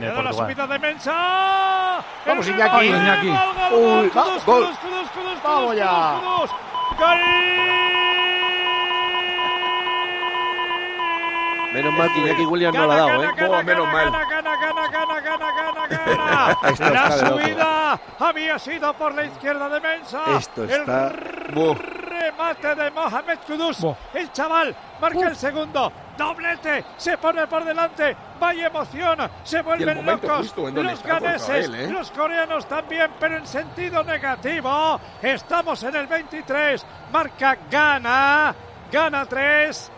La subida de Mensah. Vamos, Iñaki. Gol. Vamos ya. Gol. Menos mal que Iñaki Williams no la ha dado, ¿eh? Menos mal. La subida había sido por la izquierda de Mensah. Esto está... El remate de Mohamed Kudus. El chaval marca el segundo. Doblete. Se pone por delante. Vaya emoción. Se vuelven locos. Los ganeses, los coreanos también, pero en sentido negativo. Estamos en el 23. Marca Ghana. Ghana 3.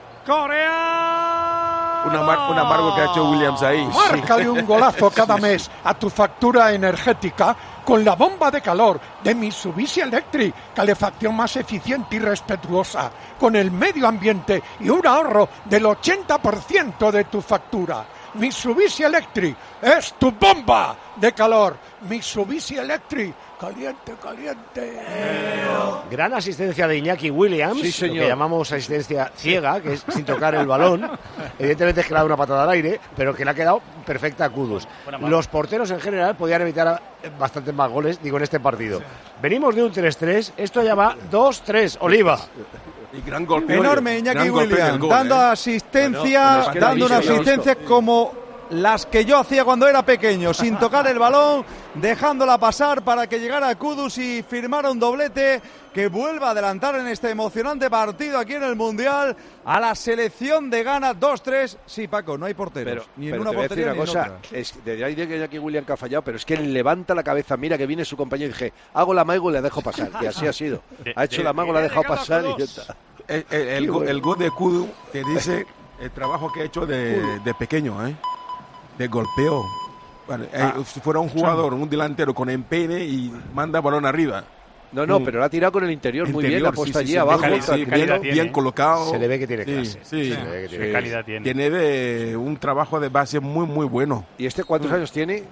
Corea. Un amargo que ha hecho Williams ahí. Márcale un golazo cada mes a tu factura energética con la bomba de calor de Mitsubishi Electric, calefacción más eficiente y respetuosa con el medio ambiente y un ahorro del 80% de tu factura. Mitsubishi Electric es tu bomba de calor. Mitsubishi Electric, caliente, caliente. Gran asistencia de Iñaki Williams, sí, señor. Lo que llamamos asistencia ciega, que es sin tocar el balón. Evidentemente es que le ha dado una patada al aire, pero que le ha quedado perfecta a Kudus. Los porteros en general podían evitar bastantes más goles, digo, en este partido. Venimos de un 3-3, esto ya va 2-3, Oliva. Y gran golpe. Enorme Iñaki Williams, dando asistencia, dando una asistencia como las que yo hacía cuando era pequeño, sin tocar el balón, dejándola pasar para que llegara Kudus y firmara un doblete que vuelva a adelantar en este emocionante partido aquí en el Mundial a la selección de Ghana. 2-3. Sí, Paco, no hay porteros, ni en una portería ni en otra. De ahí de que Iñaki Williams que ha fallado, pero es que levanta la cabeza, mira que viene su compañero y dije, hago la amago y le dejo pasar, y así ha sido. Ha hecho la amago, la ha dejado pasar y ya está. El gol de Kudus te dice el trabajo que ha hecho de pequeño, de golpeo. Bueno, si fuera un jugador, un delantero con empeine y manda balón arriba. No, pero la ha tirado con el interior muy bien, la ha puesto allí abajo. Bien colocado. Se le ve que tiene clase. ¿Qué calidad tiene? Tiene de un trabajo de base muy, muy bueno. ¿Y este cuántos años tiene?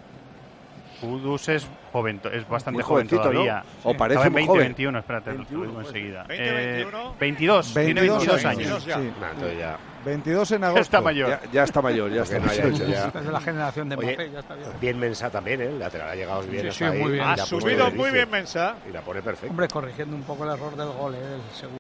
Kudus es joven, es bastante muy joven todavía. ¿No? O parece muy joven. 21, espérate, lo digo enseguida. 22 tiene 22 años. Sí. Entonces ya. 22 en agosto. Ya está mayor. Ya está mayor, ya está mayor. Esta es de la generación de Mbappé, ya está bien. Bien Mensah también, el lateral ha llegado bien. Sí, muy bien. Ha subido muy bien Mensah. Y la pone perfecta. Hombre, corrigiendo un poco el error del gol, el segundo.